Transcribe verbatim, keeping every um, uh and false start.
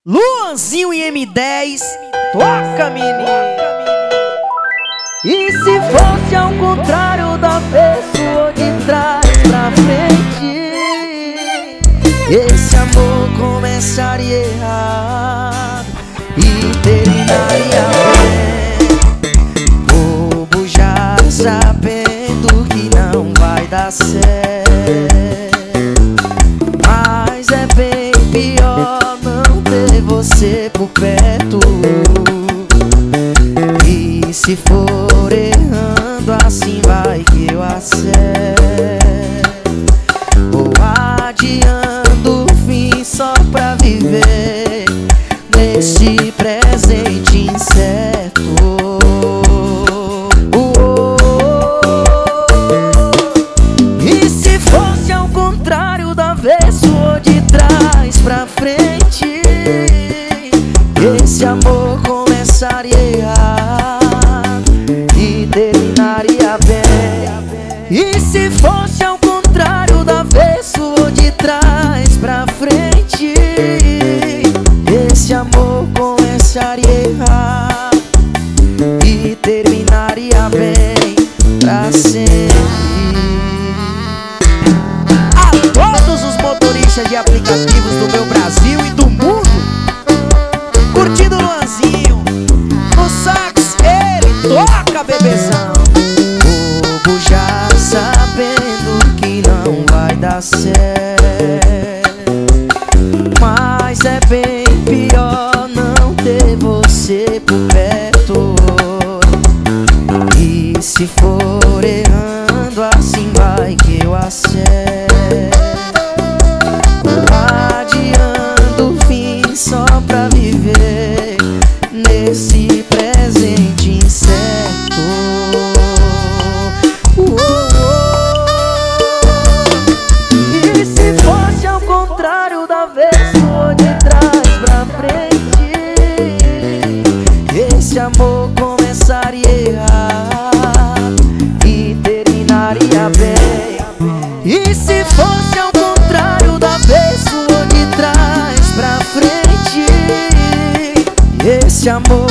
Luanzinho e M dez, toca, menino. E se fosse ao contrário da pessoa de trás pra frente, esse amor começaria errado e terminaria bem. Bobo já sabendo que não vai dar certo, mas é bem pior não ter você por perto. E se for errando assim vai que eu acerto, ou adiando o fim só pra viver nesse presente incerto. E se fosse ao contrário da avesso ou de trás pra frente, esse amor começaria errado e terminaria bem. E se fosse ao contrário da avesso ou de trás pra frente, esse amor começaria errado e terminaria bem pra sempre. A todos os motoristas de aplicativos do meu Brasil e do mundo, curtindo o Luanzinho no sax, ele toca, bebezão. Bobo já sabendo que não vai dar certo, mas é bem pior não ter você por perto. E se for errando assim vai que eu acerto, adiando o fim só pra viver nesse presente incerto. uh, uh. E se fosse ao contrário da avesso ou de trás pra frente, esse amor começaria errado e terminaria bem. E se fosse ao contrário da avesso ou de trás pra frente, esse amor